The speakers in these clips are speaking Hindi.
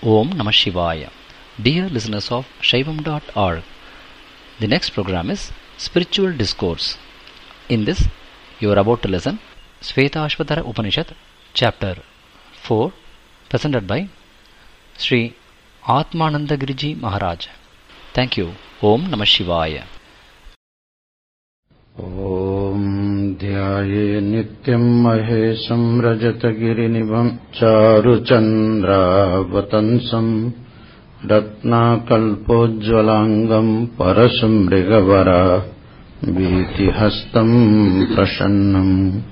Om Namah Shivaya. Dear listeners of Shaivam.org, the next program is Spiritual Discourse. In this, you are about to listen Shvetashvatara Upanishad, Chapter 4, presented by Sri Atmanandagiriji Maharaj. Thank you. Om Namah Shivaya. Om Dhyaye Nityam Mahesham Rajatagirinivam Charuchandra Vatansam Ratna Kalpojvalangam Parasumrigavara Vitihastam Prasannam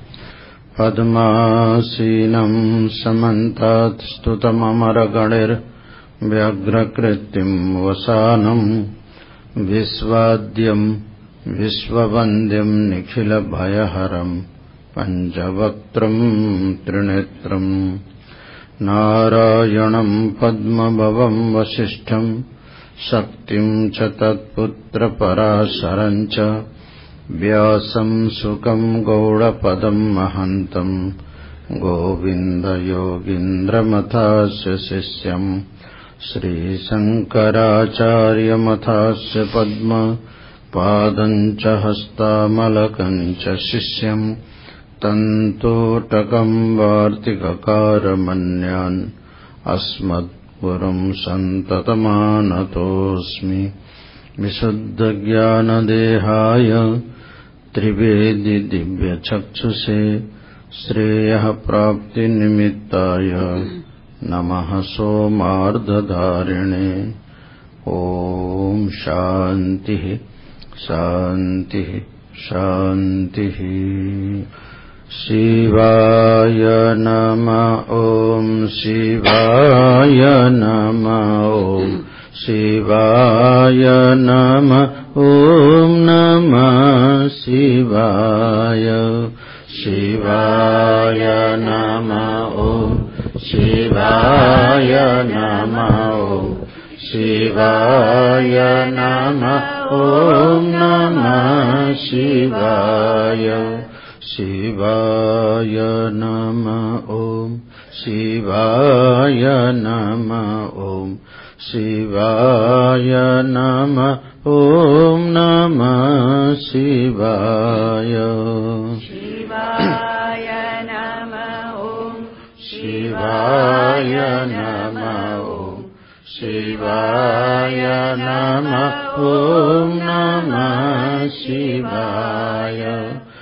Padmasinam Samantat Stutamamaraganir Vyagrakritim Vasanam Visvadyam Vishwavandyam Nikhila Bhayaharam Panchavaktram Trinetram Narayanam Padmabhavam Vasishtham Shaktim Chatatputra Parasarancha Vyasam Sukam Gaudapadam Mahantam Govinda Yogindra Mathasya Sisyam Sri Sankaracharya Mathasya Padma Padancha Hastamalakanja Sishyam Tantotakam Vartikakaramanyan Asmad Puram Santatamanatosmi Visuddha Jnana Dehaya Trivedi Divya Chakshuse Sreya Prapti Nimittaya Namaha Somardhadarine. Om Shanti Shanti Shanti. Shivaya Nama Om Shivaya Nama Om Shivaya Nama Om Namah Shivaya. Shivaya Nama Om Shivaya Nama Om Shivaya Nama Om Namah Shivaya. Shivaya Nama Om Shivaya Nama Om Shivaya Nama Om Namah Shivaya. Shivaya Nama Om Shivaya Nama Om Shivaya Nama Om Namah Shivaya.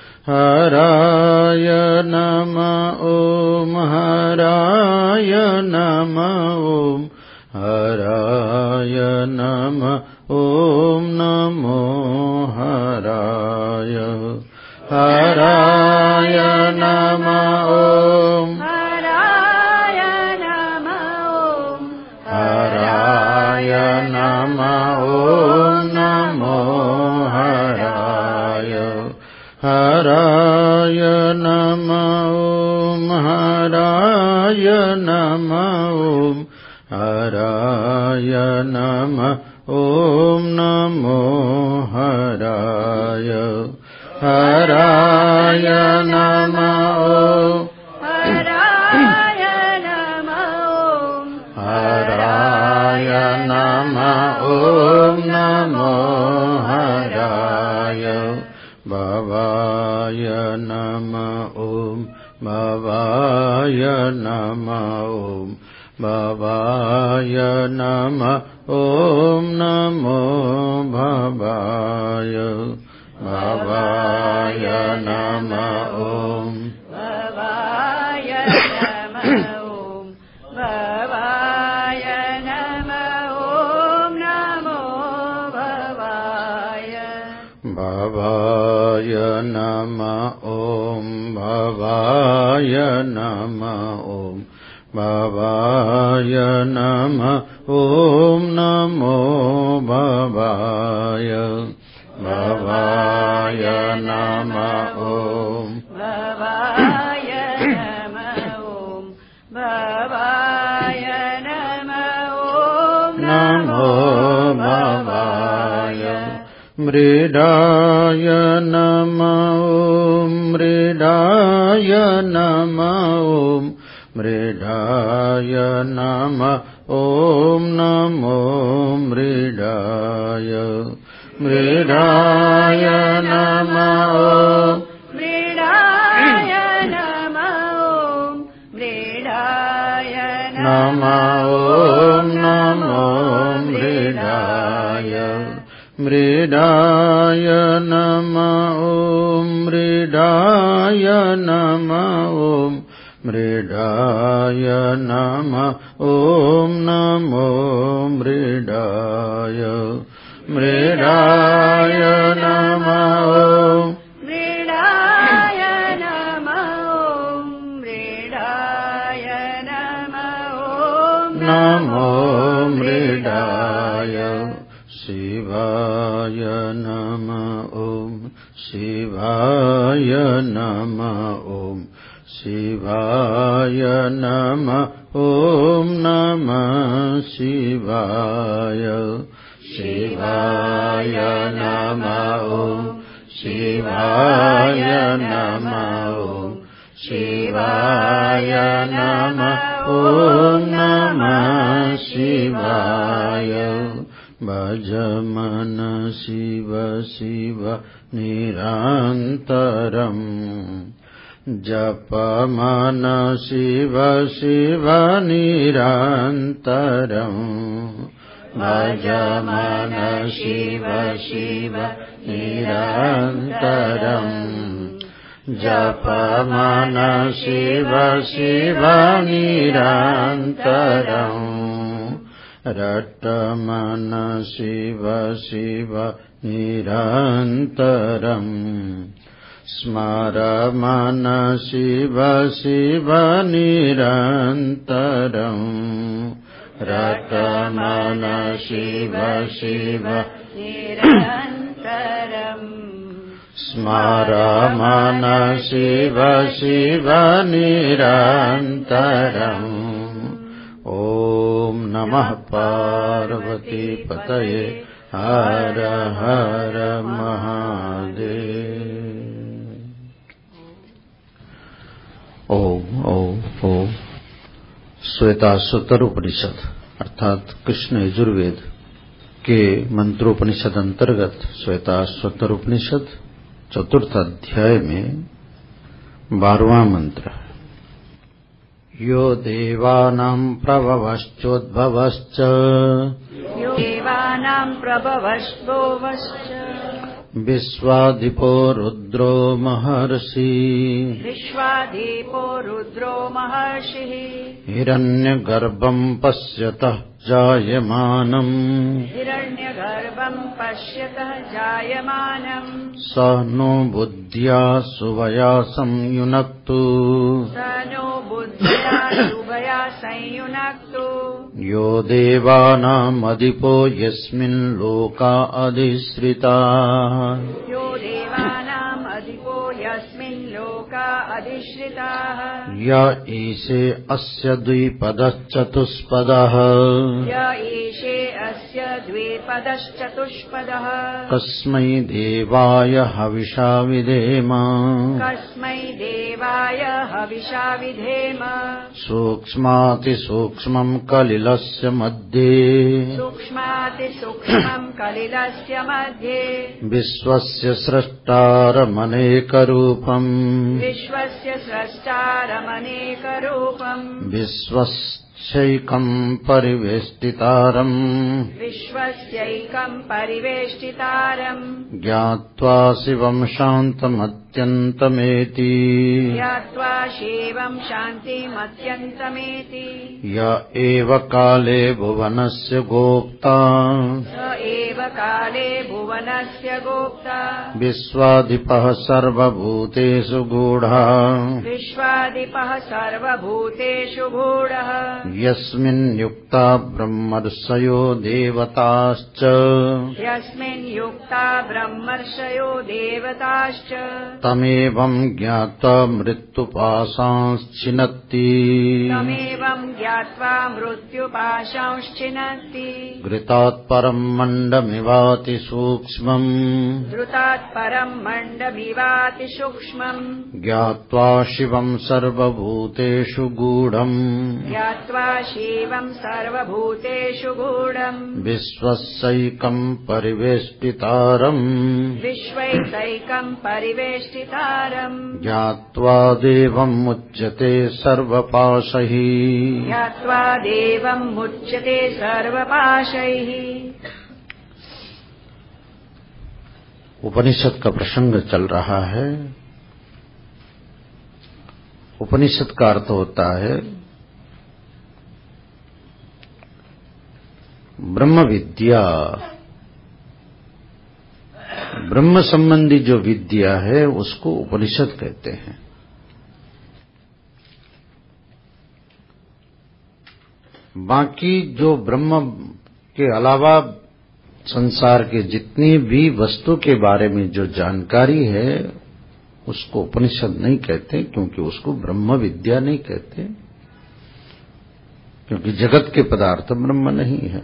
Haraya Nama Om Haraya Nama Om Haraya Nama Om Namo Haraya. Haraya Nama Om Haraya Nama Om Haraya Nama Om Namo Haraya. Haraya Nama Om Haraya Nama Om Haraya Nama Om Namo Haraya. Haraya Nama Om Haraya Nama Om Haraya Nama Om Namo Haraya. Bhavaya Nama Om Bhavaya Nama Om Bhavaya Nama Om Namo Bhavaya. Bhavaya Nama Om Bhavaya Nama Om Bhavaya Nama Om Namo Bhavaya. Bhavaya Nama Om Bhavaya Nama Om Bhavaya Nama Om Namo Bhavaya. Bhavaya Nama Om Bhavaya Nama Om Bhavaya Nama Om Namo Bhavaya. Mridaya Nama Om Mridaya Nama Om Mridaya Nama ॐ नमो मृडाय मृडाय नमः मृडाय नमः मृडाय नमः ॐ नमो मृडाय मृडाय नमः ॐ मृडाय नमः ॐ मृडाय नमः ॐ नमो मृडाय मृडाय नमः मृडाय नमः मृडाय नमः नमो मृडाय शिवाय नमः ॐ शिवाय नमः ॐ शिवाय नमः ॐ नमः शिवाय शिवाय नमः ॐ शिवाय नमः ॐ शिवाय नमः ॐ नमः शिवाय भज मन शिव शिव निरन्तरम् जप मन शिव शिव निरन्तरम् भज मन शिव शिव निरन्तरम् जप मन शिव शिव निरन्तरम् रट मन शिव शिव निरन्तरम् स्मर मन शिव शिव निरन्तरम् रट मन शिव शिव निरन्तरम् स्मर मन शिव शिव निरन्तरम् ॐ नमः पार्वती पतये हर हर महादेव। ओम ओम ओम। श्वेताश्वतर उपनिषद अर्थात कृष्ण यजुर्वेद के मंत्रोपनिषद अंतर्गत श्वेताश्वतर उपनिषद चतुर्थ अध्याय में 12वां मंत्र। यो देवानां प्रभवश्चोद्भवश्च यो देवानां प्रभवश्चोद्भवश्च विश्वाधिपो रुद्रो महर्षि विश्वाधिपो रुद्रो महर्षिः हिरण्यगर्भं पश्यतः जायमानम् हिरण्यगर्भं पश्यतः जायमानम् स नो बुद्ध्या सुवया संयुनक्तु स नो बुद्ध्या सुवया संयुनक्तु यो देवानामधिपो यस्मिन् लोका अधिश्रिताः यो देवानाम् अधिपो यस्मिन् लोका अधिश्रिताः य ईशे अस्य द्विपदश्चतुष्पदः य ईशे अस्य द्विपदश्चतुष्पदः कस्मै देवाय हविषा विधेम कस्मै देवाय हविषा विधेम सूक्ष्मातिसूक्ष्मं कलिलस्य मध्ये सूक्ष्मातिसूक्ष्मं कलिलस्य मध्ये विश्वस्य स्रष्टारमनेकरूपम् विश्वस्य स्रष्टारमनेकरूपम् विश्वस्यैकं परिवेष्टितारम् विश्वस्यैकं परिवेष्टितारम् ज्ञात्वा शिवं शान्तमत्यन्तमेति ज्ञात्वा शिवं शान्तिमत्यन्तमेति य एव काले भुवनस्य गोप्ता स एव काले भुवनस्य गोप्ता विश्वाधिपः सर्वभूतेषु गूढः विश्वाधिपः सर्वभूतेषु गूढः यस्मिन् युक्ता ब्रह्मर्षयो देवताश्च यस्मिन् युक्ता ब्रह्मर्षयो देवताश्च तमेवं ज्ञात्वा मृत्युपाशांश्चिनत्ति तमेवं ज्ञात्वा मृत्युपाशांश्चिनत्ति घृतात् परं मण्डमेत्युपासीत् मण्डमिवाति सूक्ष्मम् द्रुतात् परम् मण्डमिवाति सूक्ष्मम् ज्ञात्वा शिवम् सर्वभूतेषु गूढम् ज्ञात्वा शिवम् सर्वभूतेषु गूढम् विश्वस्यैकम् परिवेष्टितारम् विश्वैकैकम् परिवेष्टितारम् ज्ञात्वा देवम् मुच्यते सर्वपाशैः ज्ञात्वा देवम् मुच्यते सर्वपाशैः। उपनिषद का प्रसंग चल रहा है। उपनिषद का अर्थ होता है ब्रह्म विद्या। ब्रह्म संबंधी जो विद्या है उसको उपनिषद कहते हैं। बाकी जो ब्रह्म के अलावा संसार के जितनी भी वस्तु के बारे में जो जानकारी है उसको उपनिषद नहीं कहते, क्योंकि उसको ब्रह्म विद्या नहीं कहते, क्योंकि जगत के पदार्थ ब्रह्म नहीं है।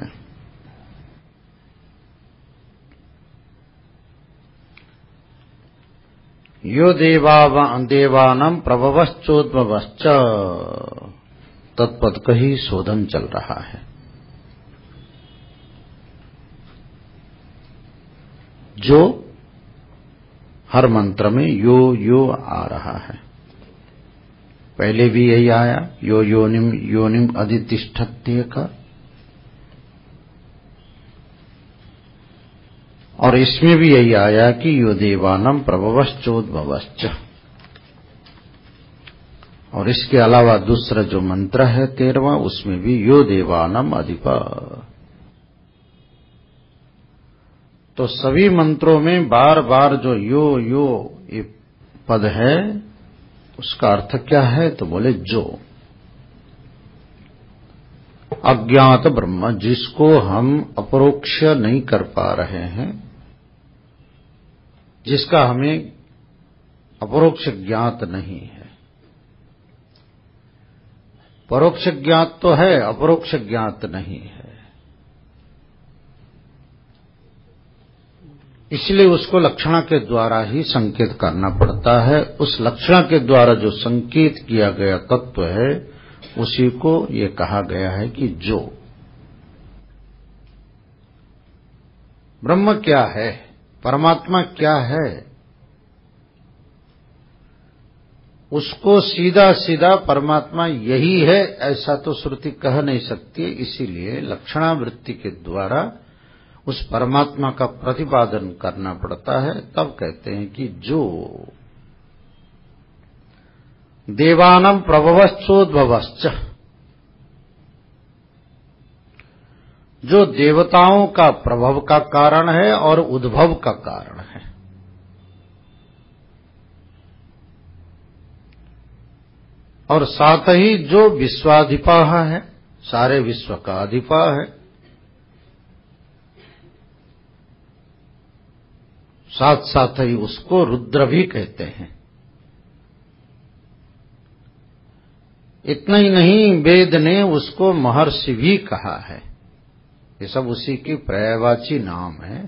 यो देवानां प्रभवश्चोद्भवश्च तत्पद का ही शोधन चल रहा है। जो हर मंत्र में यो यो आ रहा है। पहले भी यही आया, यो योनिम अधितिष्ठत्य का, और इसमें भी यही आया कि यो देवानां प्रभवश्चोद्भवश्च। और इसके अलावा दूसरा जो मंत्र है 13वां, उसमें भी यो देवानां अधिपा। तो सभी मंत्रों में बार बार जो यो यो ये पद है उसका अर्थ क्या है, तो बोले जो अज्ञात ब्रह्म, जिसको हम अपरोक्ष नहीं कर पा रहे हैं, जिसका हमें अपरोक्ष ज्ञात नहीं है। परोक्ष ज्ञात तो है, अपरोक्ष ज्ञात नहीं है। इसलिए उसको लक्षणा के द्वारा ही संकेत करना पड़ता है। उस लक्षणा के द्वारा जो संकेत किया गया तत्व है उसी को ये कहा गया है कि जो ब्रह्म क्या है, परमात्मा क्या है, उसको सीधा सीधा परमात्मा यही है ऐसा तो श्रुति कह नहीं सकती। इसीलिए लक्षणावृत्ति के द्वारा उस परमात्मा का प्रतिपादन करना पड़ता है। तब कहते हैं कि जो देवानां प्रभवश्चोद्भवश्च, जो देवताओं का प्रभव का कारण है और उद्भव का कारण है। और साथ ही जो विश्वाधिपा है, सारे विश्व का अधिपा है। साथ साथ ही उसको रुद्र भी कहते हैं। इतना ही नहीं, वेद ने उसको महर्षि भी कहा है। ये सब उसी की पर्यायवाची नाम है।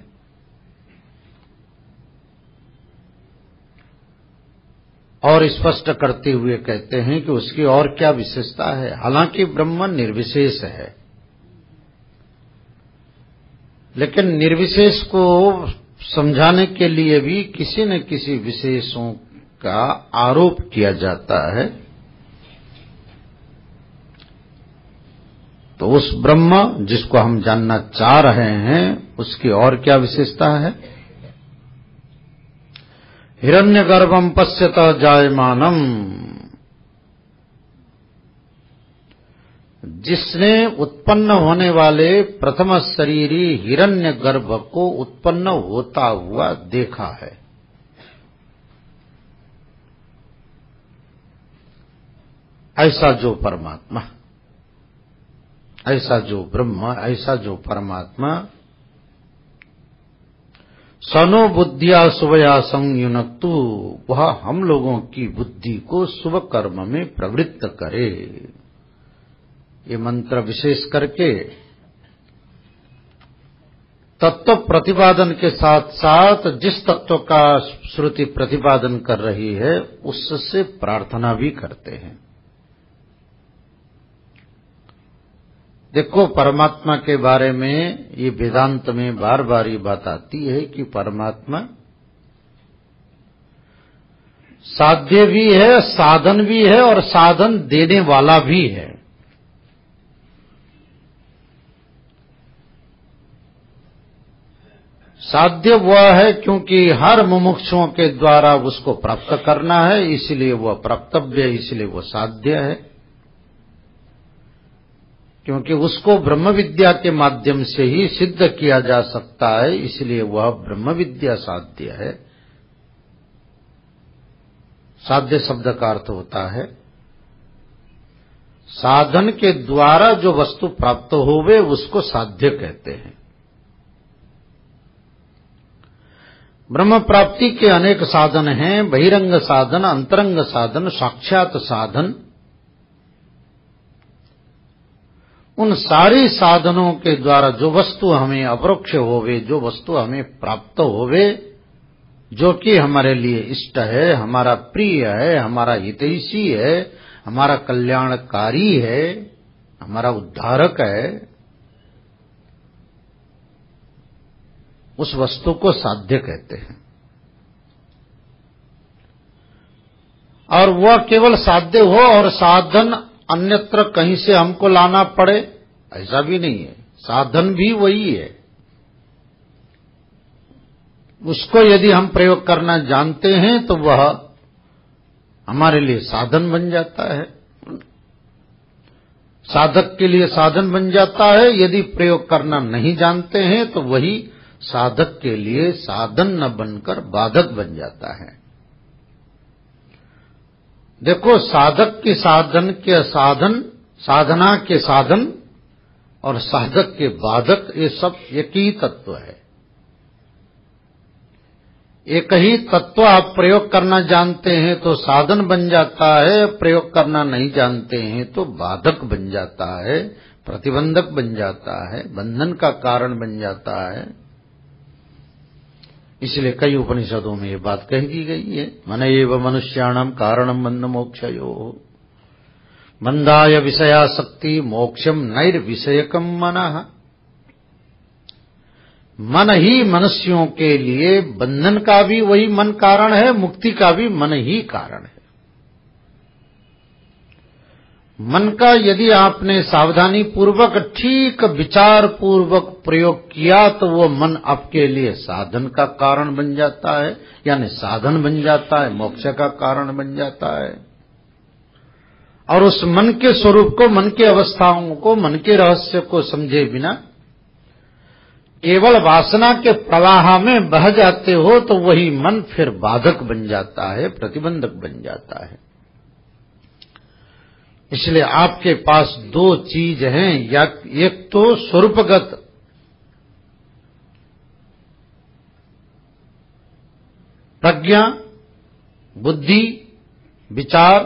और स्पष्ट करते हुए कहते हैं कि उसकी और क्या विशेषता है। हालांकि ब्रह्म निर्विशेष है, लेकिन निर्विशेष को समझाने के लिए भी किसी न किसी विशेषों का आरोप किया जाता है। तो उस ब्रह्म जिसको हम जानना चाह रहे हैं उसकी और क्या विशेषता है। हिरण्यगर्भं पश्यत जायमानम, जिसने उत्पन्न होने वाले प्रथम शरीरी हिरण्यगर्भ को उत्पन्न होता हुआ देखा है। ऐसा जो परमात्मा, ऐसा जो ब्रह्म, ऐसा जो परमात्मा सनो बुद्धिया शुभया संयुनक्तु, वह हम लोगों की बुद्धि को शुभ कर्म में प्रवृत्त करे। ये मंत्र विशेष करके तत्व प्रतिपादन के साथ साथ जिस तत्व का श्रुति प्रतिपादन कर रही है उससे प्रार्थना भी करते हैं। देखो, परमात्मा के बारे में ये वेदांत में बार बार ये बात आती है कि परमात्मा साध्य भी है, साधन भी है और साधन देने वाला भी है। साध्य वह है क्योंकि हर मुमुक्षुओं के द्वारा उसको प्राप्त करना है, इसलिए वह प्राप्तव्य है, इसलिए वह साध्य है। क्योंकि उसको ब्रह्म विद्या के माध्यम से ही सिद्ध किया जा सकता है, इसलिए वह ब्रह्म विद्या साध्य है। साध्य शब्द का अर्थ होता है साधन के द्वारा जो वस्तु प्राप्त होवे उसको साध्य कहते हैं। ब्रह्म प्राप्ति के अनेक साधन हैं, बहिरंग साधन, अंतरंग साधन, साक्षात साधन। उन सारे साधनों के द्वारा जो वस्तु हमें अपरोक्ष होवे, जो वस्तु हमें प्राप्त होवे, जो कि हमारे लिए इष्ट है, हमारा प्रिय है, हमारा हितैषी है, हमारा कल्याणकारी है, हमारा उद्धारक है, उस वस्तु को साध्य कहते हैं। और वह केवल साध्य हो और साधन अन्यत्र कहीं से हमको लाना पड़े, ऐसा भी नहीं है। साधन भी वही है। उसको यदि हम प्रयोग करना जानते हैं तो वह हमारे लिए साधन बन जाता है, साधक के लिए साधन बन जाता है। यदि प्रयोग करना नहीं जानते हैं तो वही साधक के लिए साधन न बनकर बाधक बन जाता है। देखो, साधक के साधन के साधन, साधना के साधन और साधक के बाधक, ये सब एक ही तत्व है। एक ही तत्व आप प्रयोग करना जानते हैं तो साधन बन जाता है, प्रयोग करना नहीं जानते हैं तो बाधक बन जाता है, प्रतिबंधक बन जाता है, बंधन का कारण बन जाता है। इसलिए कई उपनिषदों में ये बात कह दी गई है, मन एव मनुष्याणाम कारणम बंध मोक्षयोः, बंधाय विषयासक्ति मोक्षम नैर्विषयकम मनः। मन ही मनुष्यों के लिए बंधन का भी वही मन कारण है, मुक्ति का भी मन ही कारण है। मन का यदि आपने सावधानी पूर्वक ठीक विचार पूर्वक प्रयोग किया तो वो मन आपके लिए साधन का कारण बन जाता है, यानी साधन बन जाता है, मोक्ष का कारण बन जाता है। और उस मन के स्वरूप को, मन की अवस्थाओं को, मन के रहस्य को समझे बिना केवल वासना के प्रवाह में बह जाते हो तो वही मन फिर बाधक बन जाता है, प्रतिबंधक बन जाता है। इसलिए आपके पास दो चीज हैं, या एक तो स्वरूपगत प्रज्ञा, बुद्धि, विचार,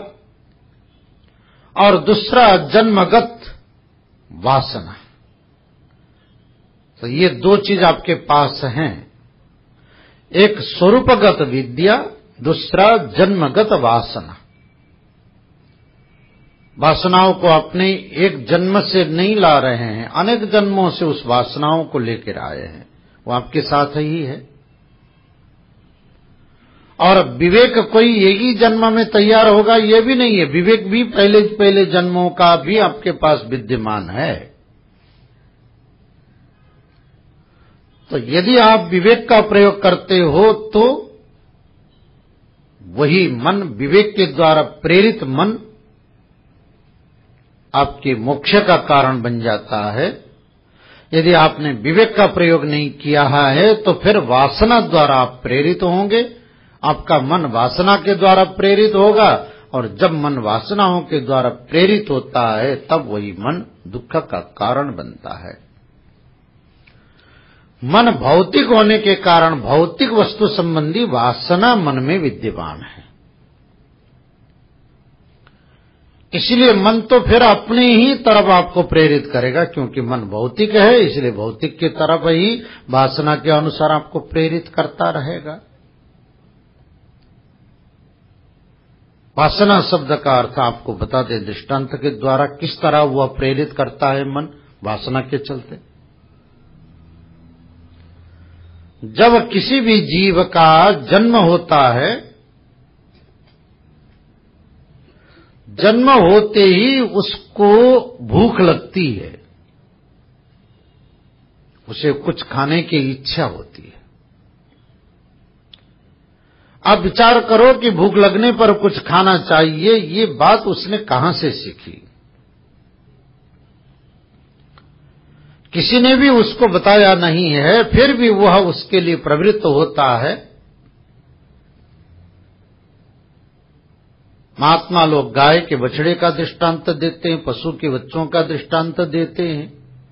और दूसरा जन्मगत वासना। तो ये दो चीज आपके पास हैं, एक स्वरूपगत विद्या, दूसरा जन्मगत वासना। वासनाओं को अपने एक जन्म से नहीं ला रहे हैं, अनेक जन्मों से उस वासनाओं को लेकर आए हैं, वो आपके साथ ही है। और विवेक कोई एक ही जन्म में तैयार होगा ये भी नहीं है, विवेक भी पहले जन्मों का भी आपके पास विद्यमान है। तो यदि आप विवेक का प्रयोग करते हो तो वही मन, विवेक के द्वारा प्रेरित मन आपके मोक्ष का कारण बन जाता है। यदि आपने विवेक का प्रयोग नहीं किया है तो फिर वासना द्वारा आप प्रेरित होंगे, आपका मन वासना के द्वारा प्रेरित होगा, और जब मन वासनाओं के द्वारा प्रेरित होता है तब वही मन दुख का कारण बनता है। मन भौतिक होने के कारण भौतिक वस्तु संबंधी वासना मन में विद्यमान है। इसलिए मन तो फिर अपनी ही तरफ आपको प्रेरित करेगा, क्योंकि मन भौतिक है, इसलिए भौतिक की तरफ ही वासना के अनुसार आपको प्रेरित करता रहेगा। वासना शब्द का अर्थ आपको बता दें दृष्टांत के द्वारा, किस तरह वह प्रेरित करता है मन वासना के चलते। जब किसी भी जीव का जन्म होता है, जन्म होते ही उसको भूख लगती है, उसे कुछ खाने की इच्छा होती है। आप विचार करो कि भूख लगने पर कुछ खाना चाहिए, ये बात उसने कहां से सीखी? किसी ने भी उसको बताया नहीं है, फिर भी वह उसके लिए प्रवृत्त होता है। महात्मा लोग गाय के बछड़े का दृष्टांत देते हैं, पशु के बच्चों का दृष्टांत देते हैं।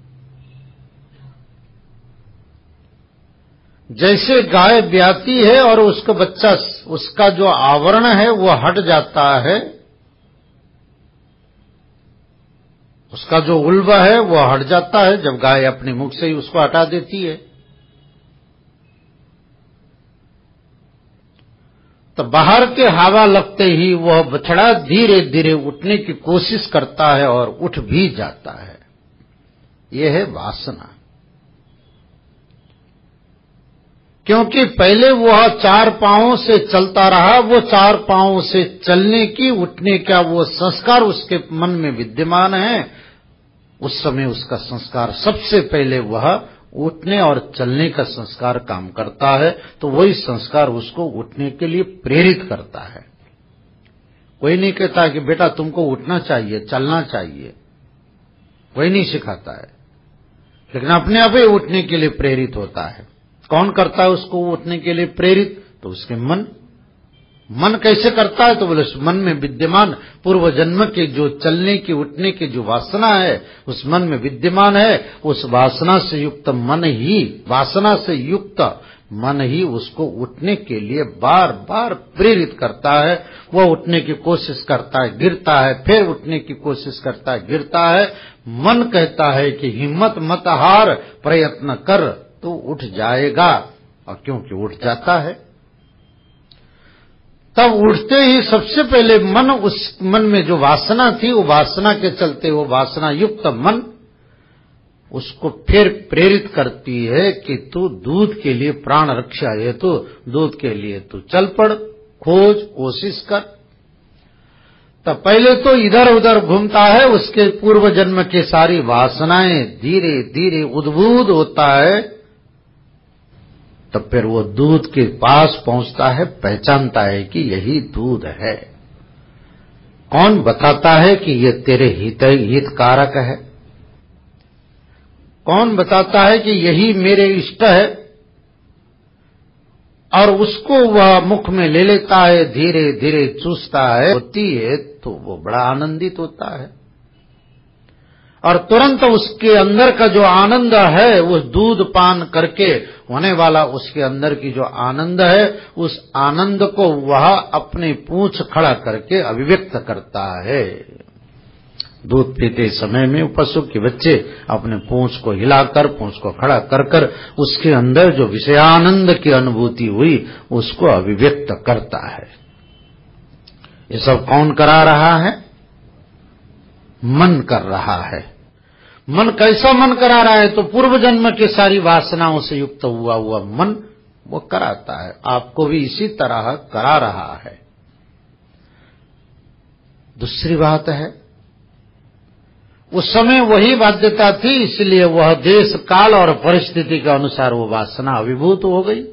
जैसे गाय ब्याती है और उसका बच्चा, उसका जो आवरण है वह हट जाता है, उसका जो उल्ब है वह हट जाता है जब गाय अपने मुख से ही उसको हटा देती है। तो बाहर के हवा लगते ही वह बछड़ा धीरे धीरे उठने की कोशिश करता है और उठ भी जाता है। यह है वासना। क्योंकि पहले वह 4 पांवों से चलता रहा, वो 4 पांवों से चलने की, उठने का वो संस्कार उसके मन में विद्यमान है। उस समय उसका संस्कार सबसे पहले वह उठने और चलने का संस्कार काम करता है, तो वही संस्कार उसको उठने के लिए प्रेरित करता है। कोई नहीं कहता कि बेटा तुमको उठना चाहिए, चलना चाहिए, कोई नहीं सिखाता है, लेकिन अपने आप ही उठने के लिए प्रेरित होता है। कौन करता है उसको उठने के लिए प्रेरित? तो उसके मन। मन कैसे करता है? तो बोले मन में विद्यमान पूर्व जन्म के जो चलने की, उठने की जो वासना है उस मन में विद्यमान है। उस वासना से युक्त मन ही, वासना से युक्त मन ही उसको उठने के लिए बार बार प्रेरित करता है। वह उठने की कोशिश करता है, गिरता है, फिर उठने की कोशिश करता है, गिरता है। मन कहता है कि हिम्मत मत हार, प्रयत्न कर तो उठ जाएगा, और क्योंकि उठ जाता है। तब उठते ही सबसे पहले मन, उस मन में जो वासना थी, वो वासना के चलते वो वासना युक्त मन उसको फिर प्रेरित करती है कि तू दूध के लिए, प्राण रक्षा है, तो दूध के लिए तू चल पड़, खोज, कोशिश कर। तब पहले तो इधर उधर घूमता है, उसके पूर्व जन्म के सारी वासनाएं धीरे धीरे उद्बुद्ध होता है। तब फिर वो दूध के पास पहुंचता है, पहचानता है कि यही दूध है। कौन बताता है कि ये तेरे हितकारक है? कौन बताता है कि यही मेरे इष्ट है? और उसको वह मुख में ले लेता है, धीरे धीरे चूसता है, होती है तो वो बड़ा आनंदित होता है। और तुरंत उसके अंदर का जो आनंद है, उस दूध पान करके होने वाला उसके अंदर की जो आनंद है, उस आनंद को वह अपनी पूंछ खड़ा करके अभिव्यक्त करता है। दूध पीते समय में पशु के बच्चे अपने पूंछ को हिलाकर, पूंछ को खड़ा कर कर उसके अंदर जो विषयानंद की अनुभूति हुई उसको अभिव्यक्त करता है। ये सब कौन करा रहा है? मन कर रहा है। मन कैसा मन करा रहा है? तो पूर्व जन्म के सारी वासनाओं से युक्त हुआ मन वो कराता है। आपको भी इसी तरह करा रहा है। दूसरी बात है, उस समय वही बाध्यता थी, इसलिए वह देश काल और परिस्थिति के अनुसार वो वासना अभिभूत हो गई।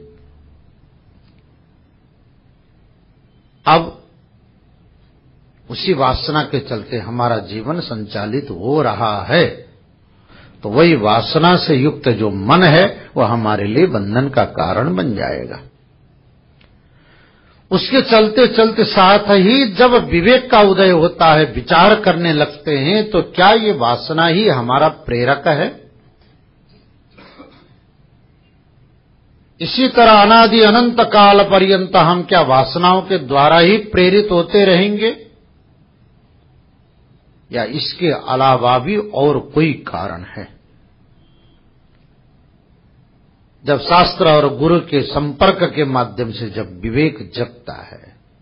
अब उसी वासना के चलते हमारा जीवन संचालित हो रहा है। तो वही वासना से युक्त जो मन है वह हमारे लिए बंधन का कारण बन जाएगा। उसके चलते चलते साथ ही जब विवेक का उदय होता है, विचार करने लगते हैं, तो क्या ये वासना ही हमारा प्रेरक है? इसी तरह अनादि अनंत काल पर्यंत हम क्या वासनाओं के द्वारा ही प्रेरित होते रहेंगे? या इसके अलावा भी और कोई कारण है। जब शास्त्र और गुरु के संपर्क के माध्यम से जब विवेक जगता है,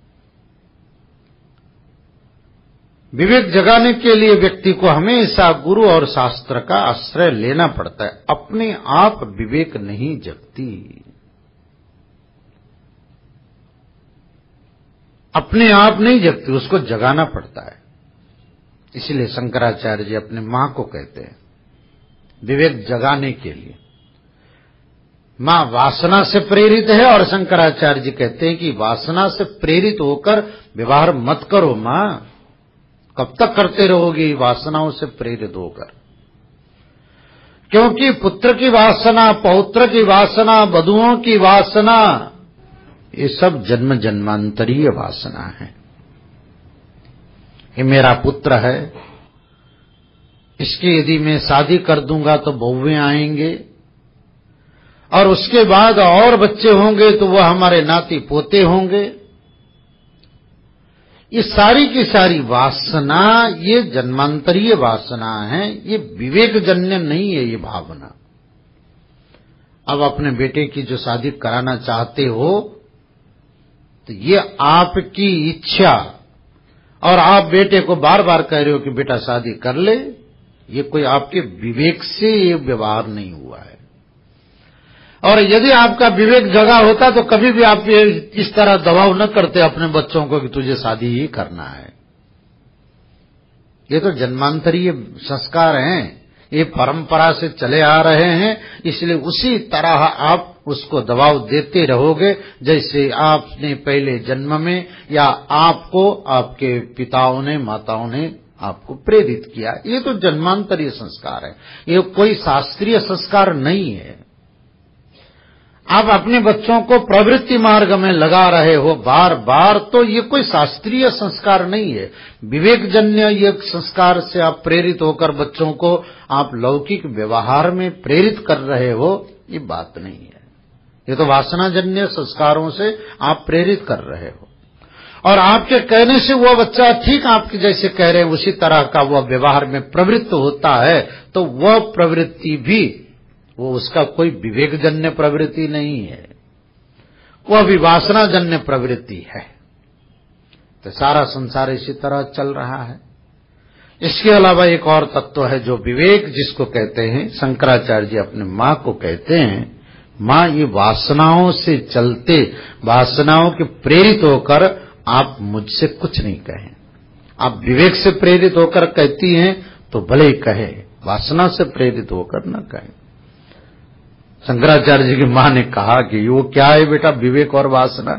विवेक जगाने के लिए व्यक्ति को हमेशा गुरु और शास्त्र का आश्रय लेना पड़ता है। अपने आप विवेक नहीं जगती, अपने आप नहीं जगती, उसको जगाना पड़ता है। इसलिए शंकराचार्य जी अपने मां को कहते हैं विवेक जगाने के लिए। मां वासना से प्रेरित है और शंकराचार्य जी कहते हैं कि वासना से प्रेरित होकर व्यवहार मत करो मां, कब तक करते रहोगी वासनाओं से प्रेरित होकर। क्योंकि पुत्र की वासना, पौत्र की वासना, वधुओं की वासना, ये सब जन्म जन्मांतरीय वासना है। ये मेरा पुत्र है, इसकी यदि मैं शादी कर दूंगा तो बहुएं आएंगे, और उसके बाद और बच्चे होंगे तो वह हमारे नाती पोते होंगे। ये सारी की सारी वासना ये जन्मांतरीय वासना है, ये विवेकजन्य नहीं है ये भावना। अब अपने बेटे की जो शादी कराना चाहते हो तो ये आपकी इच्छा, और आप बेटे को बार बार कह रहे हो कि बेटा शादी कर ले, ये कोई आपके विवेक से ये व्यवहार नहीं हुआ है। और यदि आपका विवेक जगा होता तो कभी भी आप इस तरह दबाव न करते अपने बच्चों को कि तुझे शादी ही करना है। ये तो जन्मांतरीय संस्कार हैं, ये परंपरा से चले आ रहे हैं, इसलिए उसी तरह आप उसको दबाव देते रहोगे जैसे आपने पहले जन्म में या आपको आपके पिताओं ने माताओं ने आपको प्रेरित किया। ये तो जन्मांतरीय संस्कार है, ये कोई शास्त्रीय संस्कार नहीं है। आप अपने बच्चों को प्रवृत्ति मार्ग में लगा रहे हो बार बार, तो ये कोई शास्त्रीय संस्कार नहीं है। विवेकजन्य ये संस्कार से आप प्रेरित होकर बच्चों को आप लौकिक व्यवहार में प्रेरित कर रहे हो, ये बात नहीं है। ये तो वासनाजन्य संस्कारों से आप प्रेरित कर रहे हो, और आपके कहने से वह बच्चा ठीक आपके जैसे कह रहे हैं उसी तरह का वह व्यवहार में प्रवृत्त होता है, तो वह प्रवृत्ति भी वो उसका कोई विवेकजन्य प्रवृत्ति नहीं है, वह भी वासनाजन्य प्रवृत्ति है। तो सारा संसार इसी तरह चल रहा है। इसके अलावा एक और तत्व है जो विवेक जिसको कहते हैं, शंकराचार्य जी अपने मां को कहते हैं, मां ये वासनाओं से चलते, वासनाओं के प्रेरित होकर आप मुझसे कुछ नहीं कहें। आप विवेक से प्रेरित होकर कहती हैं तो भले ही कहे, वासना से प्रेरित होकर न कहें। शंकराचार्य जी की मां ने कहा कि वो क्या है बेटा विवेक और वासना?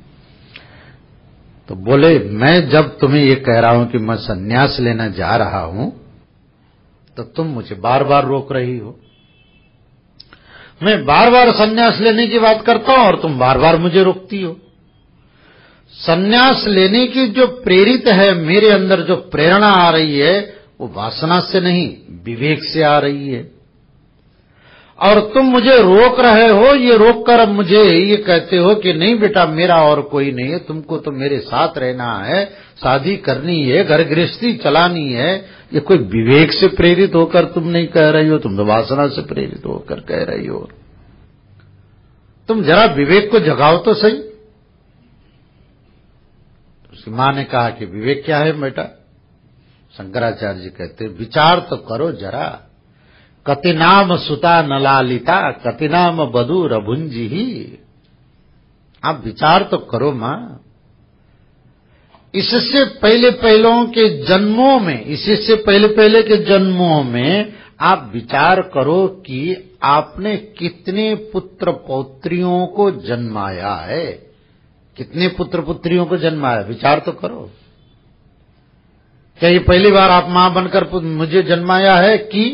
तो बोले मैं जब तुम्हें ये कह रहा हूं कि मैं संन्यास लेना जा रहा हूं तो तुम मुझे बार बार रोक रही हो। मैं बार बार संन्यास लेने की बात करता हूं और तुम बार बार मुझे रोकती हो। संन्यास लेने की जो प्रेरित है मेरे अंदर, जो प्रेरणा आ रही है वो वासना से नहीं विवेक से आ रही है, और तुम मुझे रोक रहे हो। ये रोक कर अब मुझे ये कहते हो कि नहीं बेटा मेरा और कोई नहीं है, तुमको तो मेरे साथ रहना है, शादी करनी है, घर गृहस्थी चलानी है। ये कोई विवेक से प्रेरित होकर तुम नहीं कह रही हो, तुम तो वासना से प्रेरित होकर कह रही हो। तुम जरा विवेक को जगाओ तो सही। उसकी मां ने कहा कि विवेक क्या है बेटा? शंकराचार्य जी कहते विचार तो करो जरा। कति नाम सुता नलालिता, कति नाम बधू रभुंजी ही। आप विचार तो करो मां। इससे पहले पहलों के जन्मों में, इससे पहले पहले के जन्मों में आप विचार करो कि आपने कितने पुत्र पौत्रियों को जन्माया है, कितने पुत्र पुत्रियों को जन्माया, विचार तो करो। क्या ये पहली बार आप मां बनकर मुझे जन्माया है कि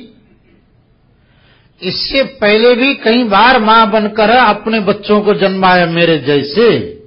इससे पहले भी कई बार मां बनकर अपने बच्चों को जन्माया मेरे जैसे?